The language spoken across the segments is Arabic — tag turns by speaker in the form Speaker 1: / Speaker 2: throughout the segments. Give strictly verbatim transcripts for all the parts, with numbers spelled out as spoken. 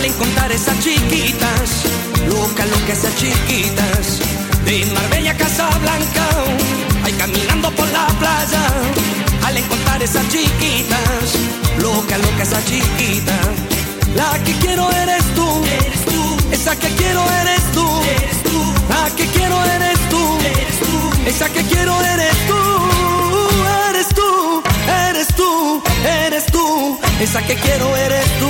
Speaker 1: encontrar esas chiquitas, loca, loca, esas chiquitas, de Marbella a Casablanca, ay, caminando por la playa, al encontrar esas chiquitas, loca, loca, esa chiquita, la que quiero eres tú, eres tú, esa que quiero eres tú, eres tú, la que quiero eres tú, eres tú, esa que quiero eres tú, eres tú, eres tú, eres tú, esa que quiero eres tú.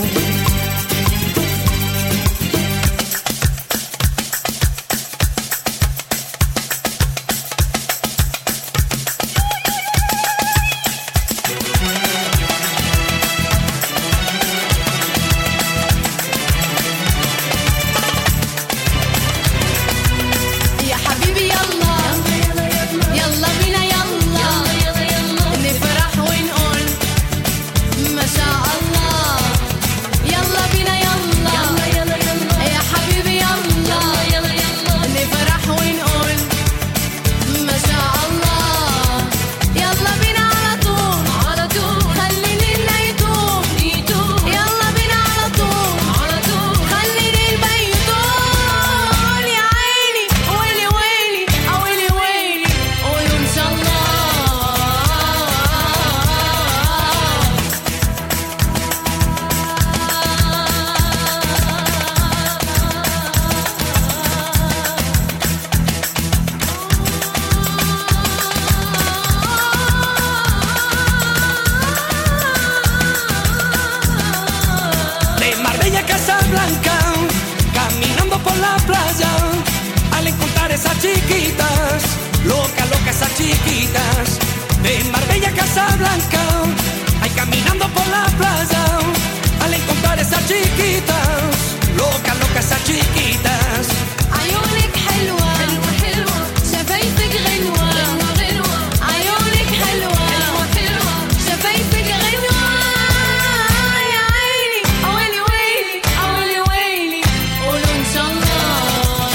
Speaker 1: Chiquitas, loca, loca, esas chiquitas, de Marbella a Casablanca, ay, caminando por la playa, al encontrar esas chiquitas, loca, loca, esas chiquitas.
Speaker 2: عيونك حلوة حلوة حلوة شفايفك غنوة غنوة غنوة عيونك حلوة حلوة حلوة شفايفك غنوة يا عيني ويلي ويلي ويلي ويلي قولوا إن شاء الله.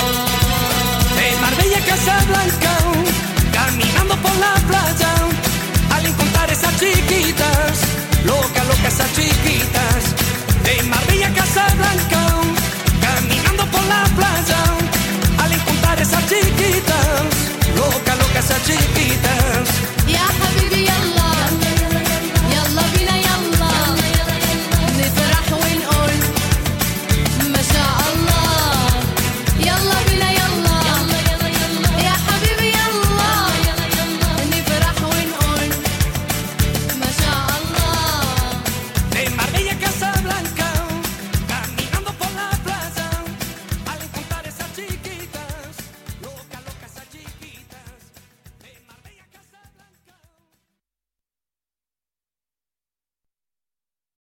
Speaker 1: Casablanca, caminando por la playa, al encontrar esas chiquitas, loca, loca, esas chiquitas, de Marbella a Casablanca, caminando por la playa, al encontrar esas chiquitas, loca, loca, esas chiquitas.